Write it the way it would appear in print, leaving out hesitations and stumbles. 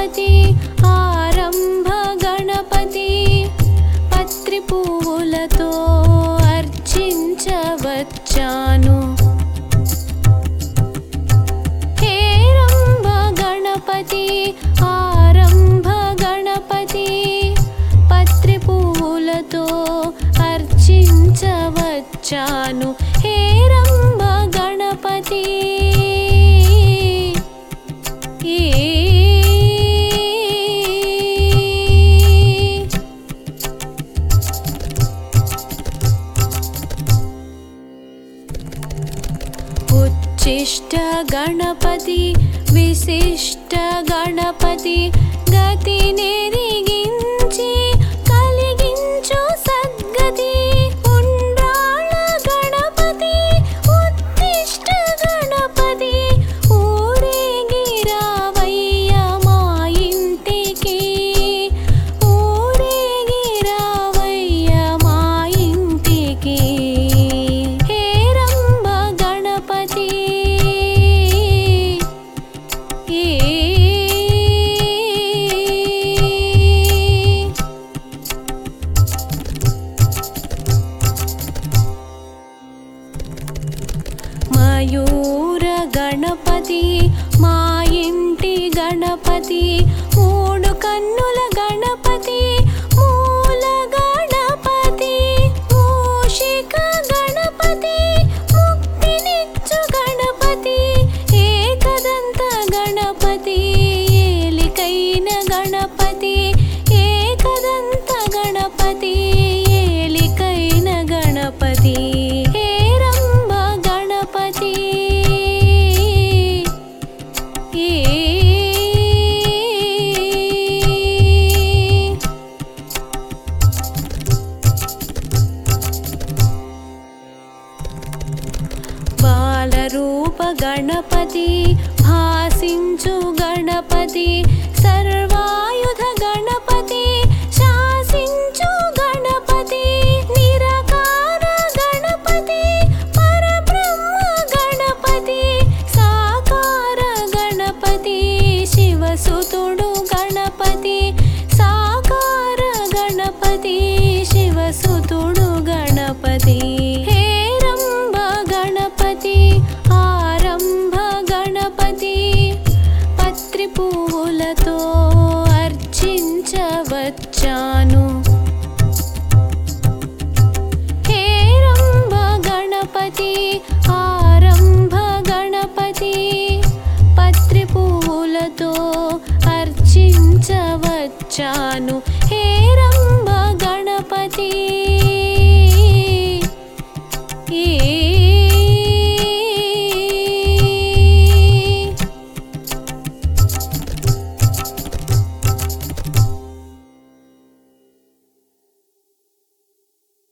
गणपति आरंभ गणपति पत्रि पुव्वुलतो अर्चिंचवच्चानु हेरंब गणपति आरंभ गणपति पत्रि पुव्वुलतो अर्चिंचवच्चानु हेरंब गणपति उच्छिष्ट गणपति विशिष्ट गणपति गति नेरिगिंची कलिगिंचु सद्गति उंड्राळ गणपति उत्तिष्ठ गणपति ऊरेगी रावయ్య మా ఇంటికి ऊरेगी रावయ్య మా ఇంటికి हेरंब गणपति मयूर गणपति మా ఇంటి గణపతి మూడు కన్నుల గణపతి మూల గణపతి మూషిక గణపతి ముక్తినిచ్చు గణపతి ఏకదంత గణపతి ఏలికైన గణపతి ఏకదంత గణపతి ఏలికైన గణపతి हेरंब गणपति बालरूप गणपति भासिंचु गणपति सर्वायुध गणपति शासिंचु गणपति निराकार गणपति परब्रह्म गणपति साकार गणपति शिवसुतुडु गणपति साकार गणपति शिवसुतुडु गणपति हेरंब गणपति आरंभ गणपति पत्रि पुव्वुलतो अर्चिंचवच्चानु हेरंब गणपति आरंभ गणपति पत्रि पुव्वुलतो अर्चिंचवच्चानु हेरंब गणपति